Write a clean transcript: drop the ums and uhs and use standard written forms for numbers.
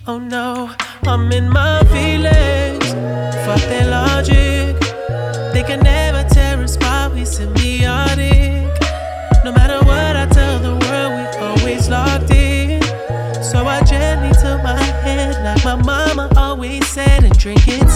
Oh no, I'm in my feelings. Fuck their logic. They can never tear us apart, we symbiotic. No matter what I tell the world, we always locked in. So I gently took my head, like my mama always said, and drink it